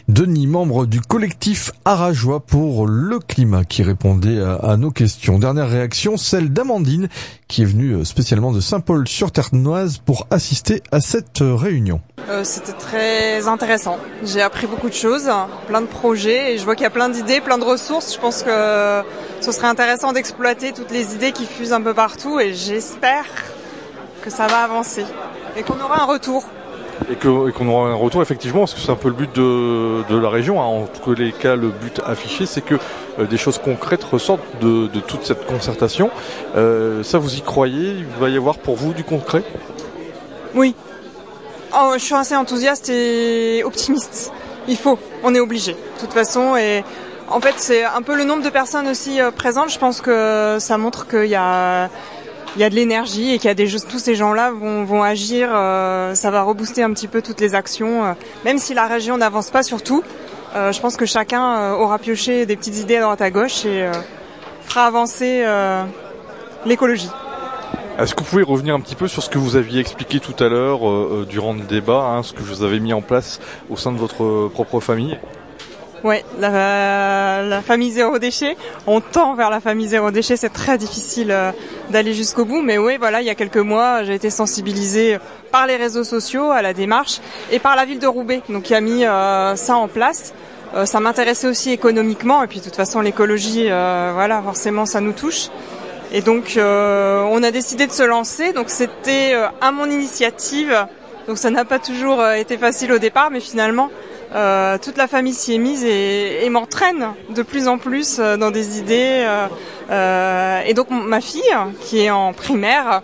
Denis, membre du collectif Arageois pour le climat, qui répondait à, à nos questions. Dernière réaction, celle d'Amandine, qui est venue spécialement de Saint-Paul-sur-Ternoise pour assister à cette réunion. Euh, c'était très intéressant. J'ai appris beaucoup de choses, plein de projets, et je vois qu'il y a plein d'idées, plein de ressources. Je pense que ce serait intéressant d'exploiter toutes les idées qui fusent un peu partout, et j'espère que ça va avancer et qu'on aura un retour. Et, que, et qu'on aura un retour effectivement, parce que c'est un peu le but de, de la région, hein. En tous les cas le but affiché, c'est que euh, des choses concrètes ressortent de, de toute cette concertation. Euh, ça, vous y croyez? Il va y avoir pour vous du concret? Oui. Oh, je suis assez enthousiaste et optimiste. Il faut, on est obligé, de toute façon. Et en fait, c'est un peu le nombre de personnes aussi euh, présentes. Je pense que ça montre qu'il y a... Il y a de l'énergie et qu'il y a des tous ces gens-là vont, vont agir. Euh, ça va rebooster un petit peu toutes les actions. Euh, même si la région n'avance pas sur tout, euh, je pense que chacun euh, aura pioché des petites idées à droite à gauche et euh, fera avancer euh, l'écologie. Est-ce que vous pouvez revenir un petit peu sur ce que vous aviez expliqué tout à l'heure euh, durant le débat, hein, ce que vous avez mis en place au sein de votre propre famille? Ouais, la, la famille zéro déchet. On tend vers la famille zéro déchet. C'est très difficile euh, d'aller jusqu'au bout, mais oui, voilà, il y a quelques mois, j'ai été sensibilisée par les réseaux sociaux à la démarche et par la ville de Roubaix, donc qui a mis euh, ça en place. Euh, ça m'intéressait aussi économiquement, et puis de toute façon, l'écologie, euh, voilà, forcément, ça nous touche. Et donc, euh, on a décidé de se lancer. Donc, c'était euh, à mon initiative. Donc, ça n'a pas toujours euh, été facile au départ, mais finalement. Euh, toute la famille s'y est mise et, et m'entraîne de plus en plus euh, dans des idées. Euh, euh, et donc ma fille, qui est en primaire,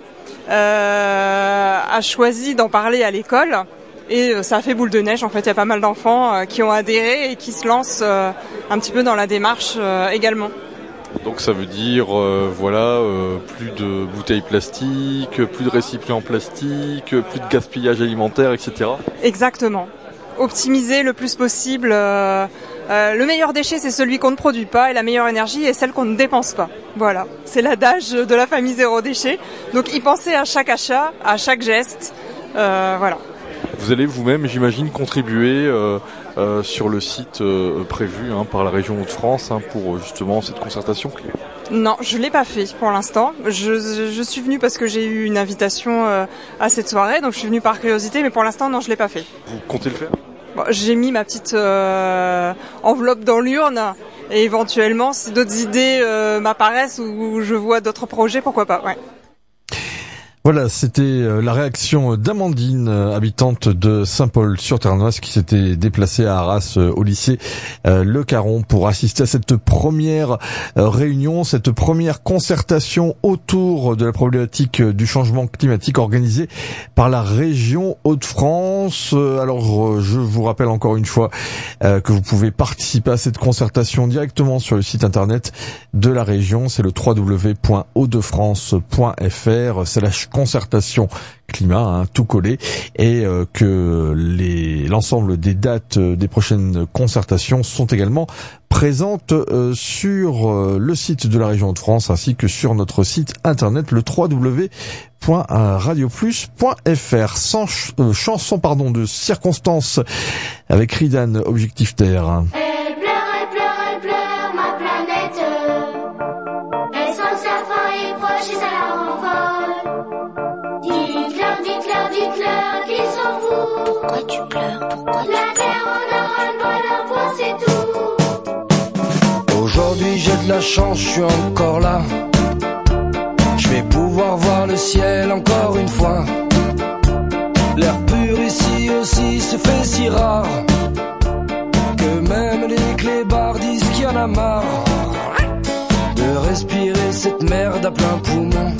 euh, a choisi d'en parler à l'école. Et euh, ça a fait boule de neige. En fait, il y a pas mal d'enfants euh, qui ont adhéré et qui se lancent euh, un petit peu dans la démarche euh, également. Donc ça veut dire, euh, voilà, euh, plus de bouteilles plastiques, plus de récipients plastiques, plus de gaspillage alimentaire, et cetera. Exactement. Optimiser le plus possible. Euh, euh, le meilleur déchet, c'est celui qu'on ne produit pas, et la meilleure énergie est celle qu'on ne dépense pas. Voilà, c'est l'adage de la famille zéro déchet. Donc y penser à chaque achat, à chaque geste, euh, voilà. Vous allez vous-même, j'imagine, contribuer euh, euh, sur le site euh, prévu hein, par la région Hauts-de-France hein, pour justement cette concertation. Non, je l'ai pas fait pour l'instant. Je, je, je suis venue parce que j'ai eu une invitation euh, à cette soirée, donc je suis venue par curiosité, mais pour l'instant, non, je l'ai pas fait. Vous comptez le faire? Bon, j'ai mis ma petite euh, enveloppe dans l'urne et éventuellement, si d'autres idées euh, m'apparaissent ou je vois d'autres projets, pourquoi pas, ouais. Voilà, c'était la réaction d'Amandine, habitante de Saint-Paul-sur-Ternoise, qui s'était déplacée à Arras au lycée Le Caron pour assister à cette première réunion, cette première concertation autour de la problématique du changement climatique organisée par la région Hauts-de-France. Alors, je vous rappelle encore une fois que vous pouvez participer à cette concertation directement sur le site internet de la région. C'est le w w w point hauts de france point f r slash concertation climat, hein, tout collé, et euh, que les l'ensemble des dates euh, des prochaines concertations sont également présentes euh, sur euh, le site de la région de France ainsi que sur notre site internet le w w w point radio plus point f r. Sans ch- euh, chanson pardon de circonstances avec Ridan, Objectif Terre. Elle pleure, elle pleure, elle pleure, ma planète. Elle sent que sa fin est proche et ça la rend folle. Dites-leur, dites-leur, dites-leur qu'ils s'en foutent. Pourquoi tu pleures? Pourquoi tu La terre en aura le bonheur pour c'est tout. Aujourd'hui j'ai de la chance, je suis encore là. Je vais pouvoir voir le ciel encore une fois. L'air pur ici aussi se fait si rare que même les clébards disent qu'il y en a marre de respirer cette merde à plein poumon.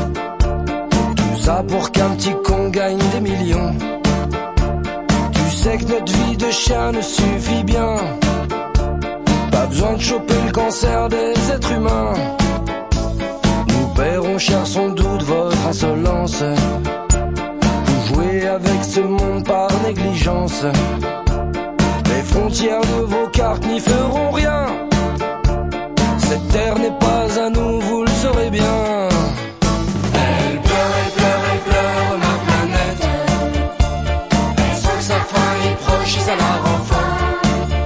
Tout ça pour qu'un petit con gagne des millions. Tu sais que notre vie de chien ne suffit bien. Pas besoin de choper le cancer des êtres humains. Nous paierons cher sans doute votre insolence. Vous jouez avec ce monde par négligence. Les frontières de vos cartes n'y feront rien. Cette terre n'est pas à nous, vous le saurez bien. Elle pleure, elle pleure, elle pleure, ma planète. Elle sent que sa fin est proche et ça la rend folle.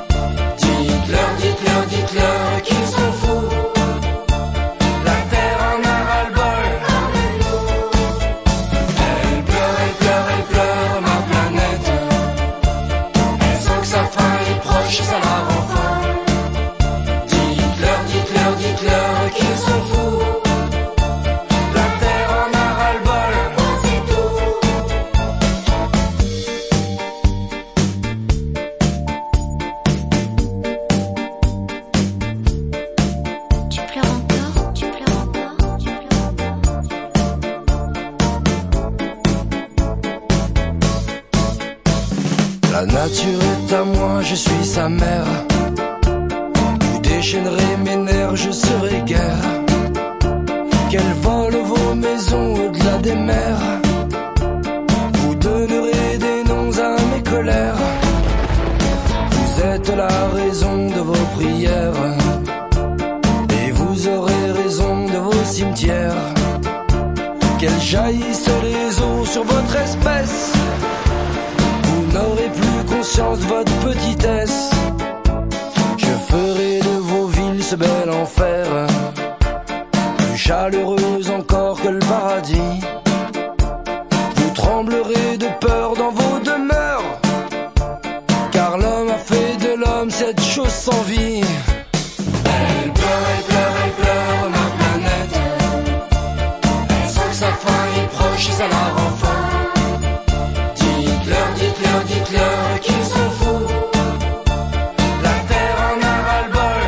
nature est à moi, je suis sa mère. Vous déchaînerez mes nerfs, je serai guère. Qu'elle vole vos maisons au-delà des mers. Vous donnerez des noms à mes colères. Vous êtes la raison de vos prières. Et vous aurez raison de vos cimetières. Qu'elles jaillissent les eaux sur votre espèce. Vous n'aurez plus conscience de votre petitesse. Je ferai de vos villes ce bel enfer, plus chaleureuse encore que le paradis. Vous tremblerez de peur dans vos demeures, car l'homme a fait de l'homme cette chose sans vie. Elle pleure, elle pleure, elle pleure, ma planète. Elle sent que sa fin est proche et ça la rend folle. Dites-leur, dites-leur, dites-leur qu'ils sont fous. La terre en a ras-le-bol.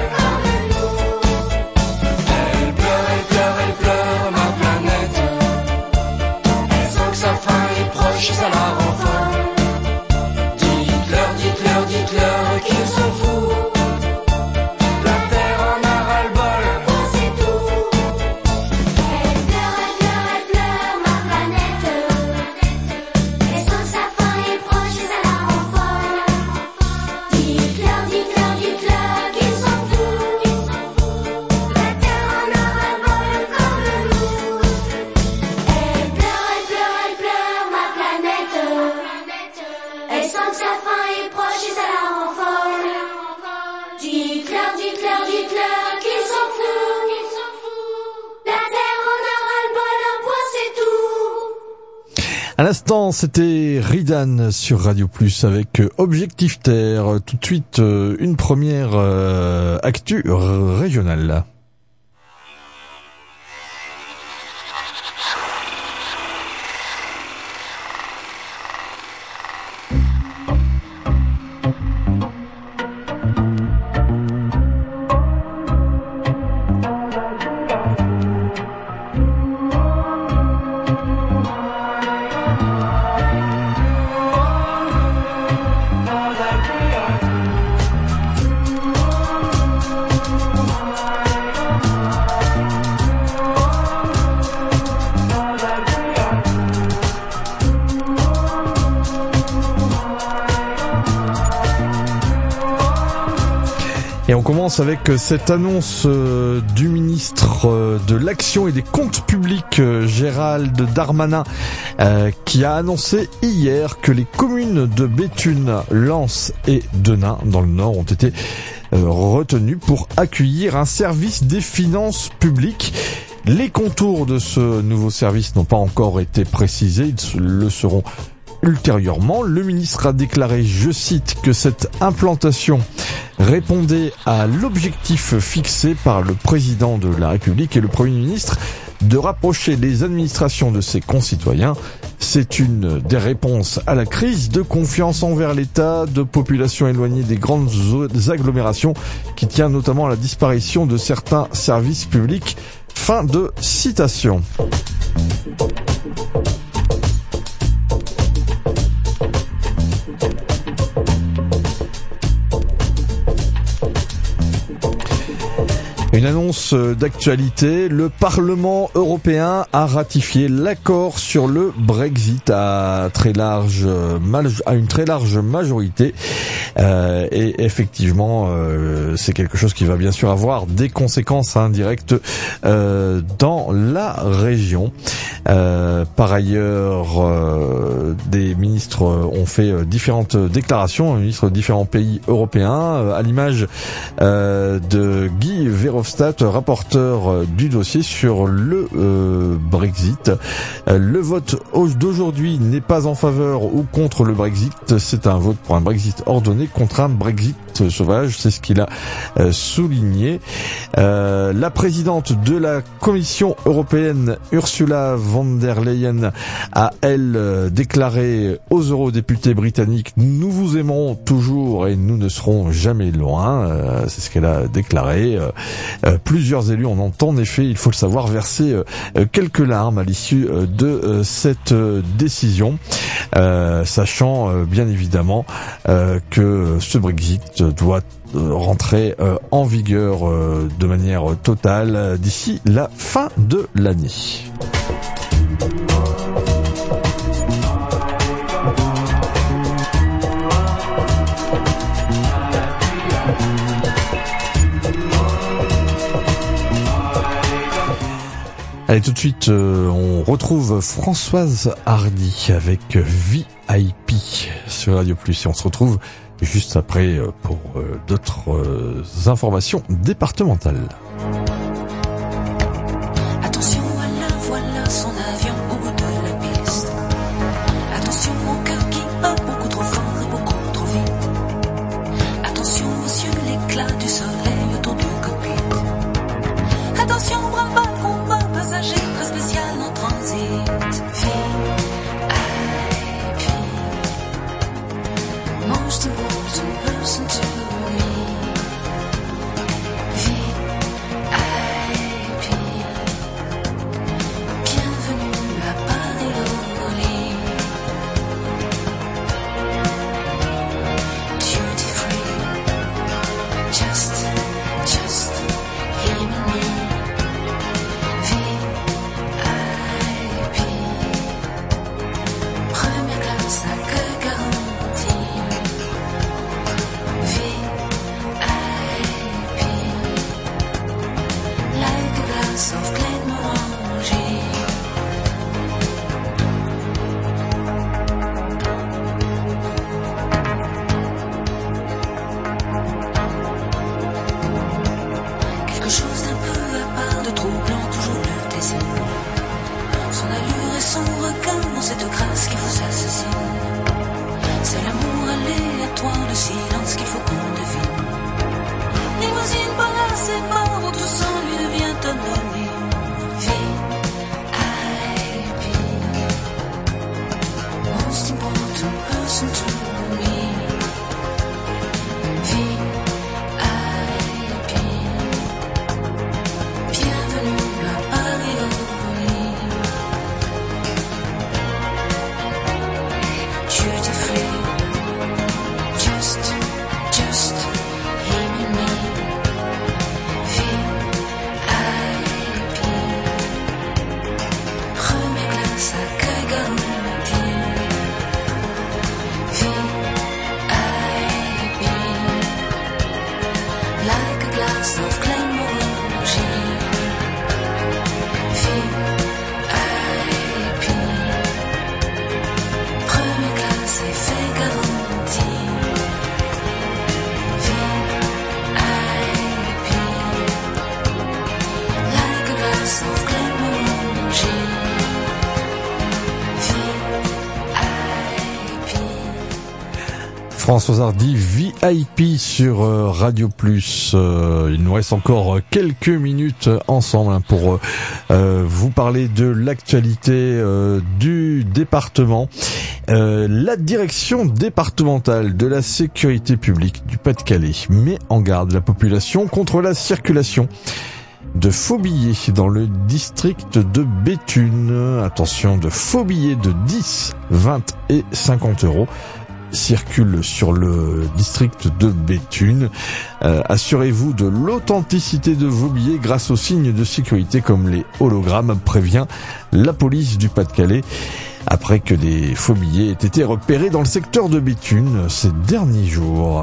Elle pleure, elle pleure, elle pleure, ma planète. Elle sent que sa fin est proche et ça la rend folle. Dites-leur, dites-leur, dites-leur qu'ils sont fous. La terre en a ras-le-bol. C'est tout. Elle pleure, elle pleure, elle pleure, ma planète. Elle sent que sa fin est proche et ça la rend folle. Dites-leur, dites-leur, dites-leur qu'ils sont fous. La terre en a ras-le-bol comme nous. Elle pleure, elle pleure, elle pleure, ma planète. Elle sent que sa fin est proche et ça la rend folle. Dites-leur, dites-leur, dites-leur qu'ils sont fous. La terre en a ras-le-bol, un point c'est tout. À l'instant, c'était Ridan sur Radio Plus avec Objectif Terre. Tout de suite, euh, une première euh, actu r- régionale. Et on commence avec cette annonce euh, du ministre euh, de l'Action et des Comptes Publics, euh, Gérald Darmanin, euh, qui a annoncé hier que les communes de Béthune, Lens et Denain, dans le Nord, ont été euh, retenues pour accueillir un service des finances publiques. Les contours de ce nouveau service n'ont pas encore été précisés, ils le seront ultérieurement. Le ministre a déclaré, je cite, que cette implantation répondait à l'objectif fixé par le président de la République et le Premier ministre de rapprocher les administrations de ses concitoyens. C'est une des réponses à la crise de confiance envers l'État, de populations éloignées des grandes agglomérations qui tient notamment à la disparition de certains services publics. Fin de citation. Une annonce d'actualité, le Parlement européen a ratifié l'accord sur le Brexit à très large, à une très large majorité. Euh, et effectivement, euh, c'est quelque chose qui va bien sûr avoir des conséquences indirectes euh, dans la région. Euh, par ailleurs, euh, des ministres ont fait différentes déclarations, les ministres de différents pays européens, à l'image euh, de Guy Verhofstadt, rapporteur du dossier sur le euh, Brexit. Euh, le vote d'aujourd'hui n'est pas en faveur ou contre le Brexit, c'est un vote pour un Brexit ordonné contre un Brexit bête sauvage, c'est ce qu'il a euh, souligné. Euh, la présidente de la Commission européenne, Ursula von der Leyen, a elle euh, déclaré aux eurodéputés britanniques: nous vous aimons toujours et nous ne serons jamais loin. Euh, c'est ce qu'elle a déclaré. Euh, euh, plusieurs élus en ont en effet, il faut le savoir, versé euh, quelques larmes à l'issue euh, de euh, cette euh, décision, euh, sachant euh, bien évidemment euh, que ce Brexit doit rentrer euh, en vigueur euh, de manière totale d'ici la fin de l'année. Allez, tout de suite, euh, on retrouve Françoise Hardy avec V I P sur Radio Plus et on se retrouve juste après euh, pour euh, d'autres euh, informations départementales. Attention à la voilà, son avion au bout de la piste. Attention au cœur qui bat beaucoup trop fort et beaucoup trop vite. Attention aux cieux, l'éclat du soleil autour du cockpit. Attention au bras combat passager très spécial en transit. V I P, most important person to me. V I P, bienvenue à Paris-Orly. Duty free, just, just hear me. V I P, première classe à que garantie. V I P, like a glass of Glenmorangie. Quelque chose d'un peu à part de troublant, toujours le désir. Son allure et son regard dans cette grâce qui vous assassine. C'est l'amour aléatoire, le silence qu'il faut qu'on devine. Limousine par là, c'est pas où tout ça lui devient anonyme. V I P, most important person to me. V I P, bienvenue à Paris-Orly. Duty free, just, just hear me. V I P, première classe à que garantie. V I P, like a glass of Glenmorangie. V I P, première classe et fait garantie. V I P, like a glass of Glenmorangie. V I P. Françoise Hardy, V I P sur euh, Radio Plus. Euh, il nous reste encore quelques minutes ensemble hein, pour euh, vous parler de l'actualité euh, du département. Euh, la direction départementale de la sécurité publique du Pas-de-Calais met en garde la population contre la circulation de faux billets dans le district de Béthune. Attention, de faux billets de dix, vingt et cinquante euros circulent sur le district de Béthune. Euh, assurez-vous de l'authenticité de vos billets grâce aux signes de sécurité comme les hologrammes, prévient la police du Pas-de-Calais. Après que des faux billets aient été repérés dans le secteur de Béthune ces derniers jours.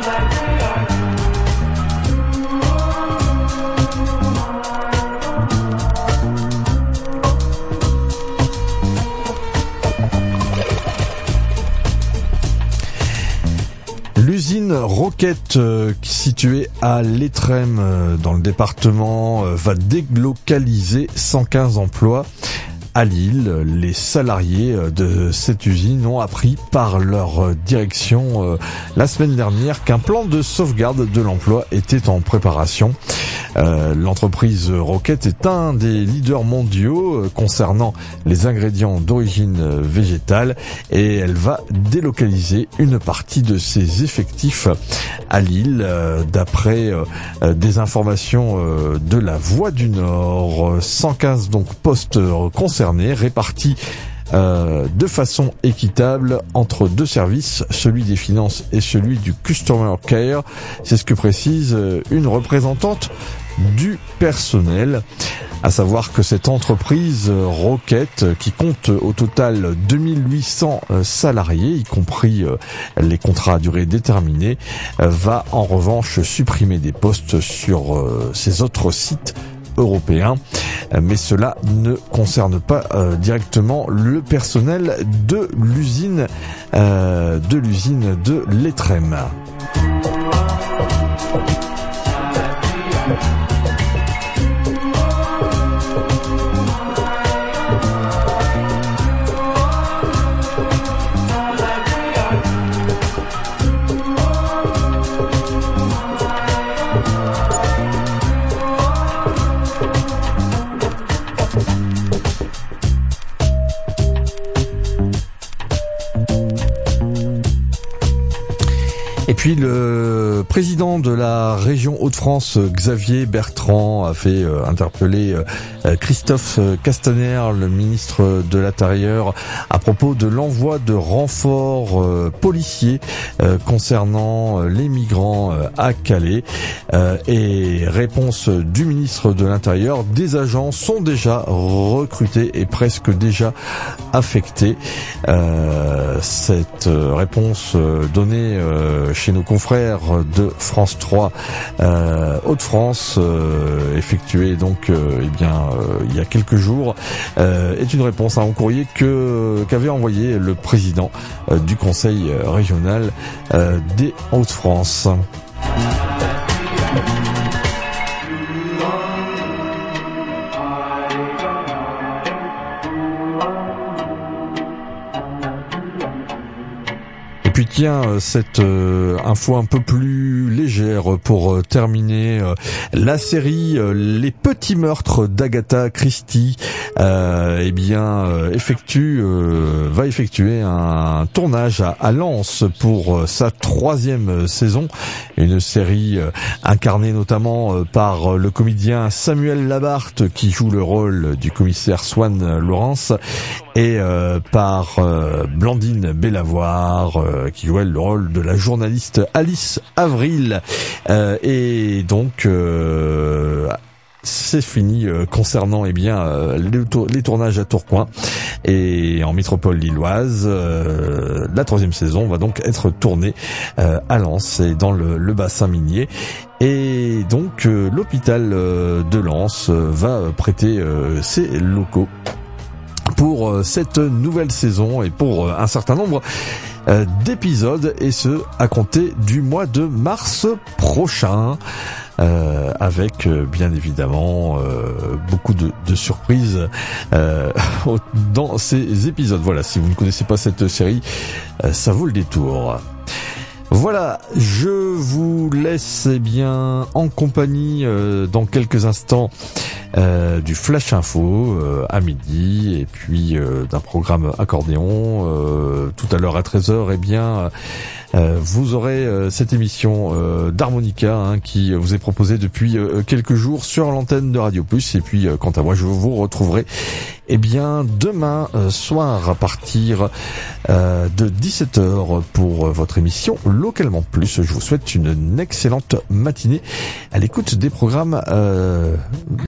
L'usine Roquette, euh, située à l'Étrême, euh, dans le département, euh, va délocaliser cent quinze emplois à Lille. Les salariés de cette usine ont appris par leur direction euh, la semaine dernière qu'un plan de sauvegarde de l'emploi était en préparation. Euh, l'entreprise Roquette est un des leaders mondiaux euh, concernant les ingrédients d'origine euh, végétale et elle va délocaliser une partie de ses effectifs à Lille. Euh, d'après euh, des informations euh, de la Voix du Nord, cent quinze donc postes concernés répartis Euh, de façon équitable entre deux services, celui des finances et celui du Customer Care. C'est ce que précise une représentante du personnel. À savoir que cette entreprise Roquette, qui compte au total deux mille huit cents salariés, y compris les contrats à durée déterminée, va en revanche supprimer des postes sur ses autres sites européen, mais cela ne concerne pas euh, directement le personnel de l'usine euh, de l'usine de l'Étrem. Et puis le président de la région Hauts-de-France, Xavier Bertrand, a fait euh, interpeller euh, Christophe Castaner, le ministre de l'Intérieur, à propos de l'envoi de renforts euh, policiers euh, concernant euh, les migrants euh, à Calais. Euh, et réponse du ministre de l'Intérieur, des agents sont déjà recrutés et presque déjà affectés. Euh, cette réponse euh, donnée euh, chez nos confrères de France trois euh, Hauts-de-France, euh, effectuée donc euh, eh bien euh, il y a quelques jours, euh, est une réponse à un courrier que qu'avait envoyé le président euh, du conseil régional euh, des Hauts-de-France. Puis tiens, cette euh, info un peu plus légère pour euh, terminer, euh, la série euh, Les Petits Meurtres d'Agatha Christie euh, eh bien euh, effectue euh, va effectuer un tournage à, à Lens pour euh, sa troisième saison, une série euh, incarnée notamment euh, par le comédien Samuel Labarthe qui joue le rôle du commissaire Swan Lawrence et euh, par euh, Blandine Bellavoir euh, qui jouait le rôle de la journaliste Alice Avril. Euh, et donc euh, c'est fini euh, concernant eh bien euh, les, tour- les tournages à Tourcoing et en métropole lilloise. Euh, la troisième saison va donc être tournée euh, à Lens et dans le, le bassin minier. Et donc euh, l'hôpital euh, de Lens euh, va prêter euh, ses locaux pour euh, cette nouvelle saison et pour euh, un certain nombre euh, d'épisodes, et ce à compter du mois de mars prochain. Euh, avec euh, bien évidemment euh, beaucoup de, de surprises euh, dans ces épisodes. Voilà, si vous ne connaissez pas cette série, euh, ça vaut le détour. Voilà, je vous laisse eh bien en compagnie euh, dans quelques instants euh, du Flash Info euh, à midi, et puis euh, d'un programme accordéon euh, tout à l'heure à treize heures. Eh bien Euh, vous aurez euh, cette émission euh, d'harmonica hein, qui vous est proposée depuis euh, quelques jours sur l'antenne de Radio Plus. Et puis euh, quant à moi, je vous retrouverai eh bien demain euh, soir à partir euh, de dix-sept heures pour euh, votre émission Localement Plus. Je vous souhaite une excellente matinée à l'écoute des programmes euh,